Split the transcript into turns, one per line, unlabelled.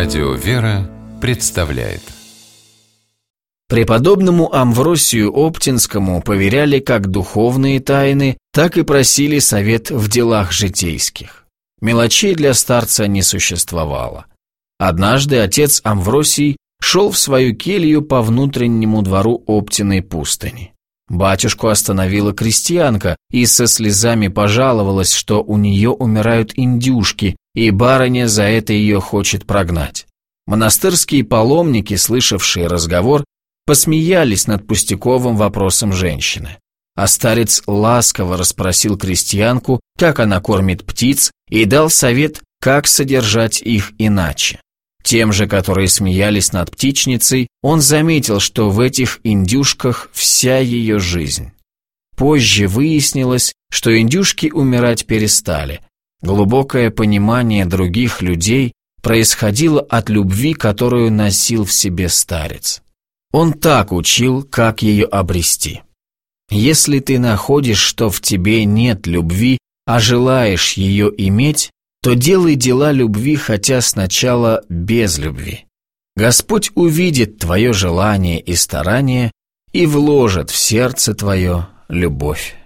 Радио «Вера» представляет.
Преподобному Амвросию Оптинскому поверяли как духовные тайны, так и просили совет в делах житейских. Мелочей для старца не существовало. Однажды отец Амвросий шел в свою келью по внутреннему двору Оптиной пустыни. Батюшку остановила крестьянка и со слезами пожаловалась, что у нее умирают индюшки, и барыня за это ее хочет прогнать. Монастырские паломники, слышавшие разговор, посмеялись над пустяковым вопросом женщины. А старец ласково расспросил крестьянку, как она кормит птиц, и дал совет, как содержать их иначе. Тем же, которые смеялись над птичницей, он заметил, что в этих индюшках вся ее жизнь. Позже выяснилось, что индюшки умирать перестали. Глубокое понимание других людей происходило от любви, которую носил в себе старец. Он так учил, как ее обрести. Если ты находишь, что в тебе нет любви, а желаешь ее иметь, то делай дела любви, хотя сначала без любви. Господь увидит твое желание и старание и вложит в сердце твое любовь.